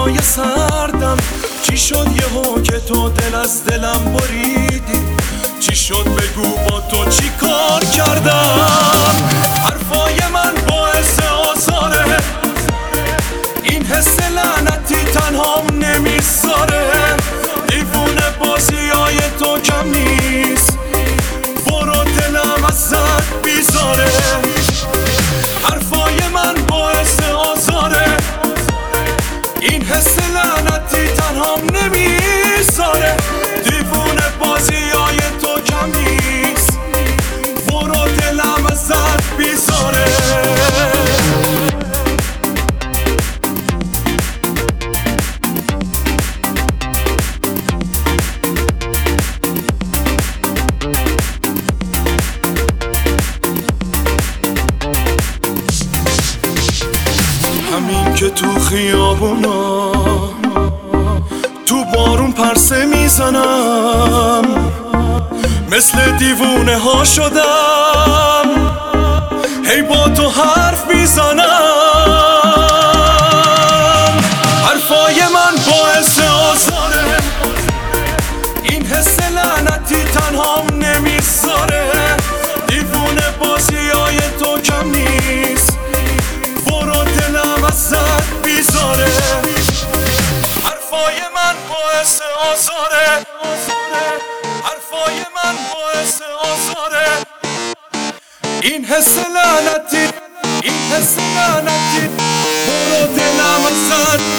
هوای سردم. چی شد یهو که تو دل از دلم بریدی؟ چی شد بگو با تو چی کار کردم؟ حرفای من باعث آزاره، این حس لعنتی تنهام نمیذاره. دیوونه بازیای تو کم نیست، برو دلم ازت بیزاره. حرفای من باعث آزاره، این حس لعنتی تنهام نمیذاره. دیوونه بازیای تو کم نیست، برو دلم ازت بیزاره. همین که تو خیابونا تو بارون پرسه میزنم، مثل دیوونه ها شدم، هی با تو حرف میزنم. حرفای من باعث آزاره، این حس لعنتی تنهام نمیذاره. دیوونه بازیای تو کم نیست، برو دلم ازت بیزاره. حرفای من باعث آزاره، حرفای من باعث آزاره. این حس لعنتی، این حس لعنتی، برو دلم ازت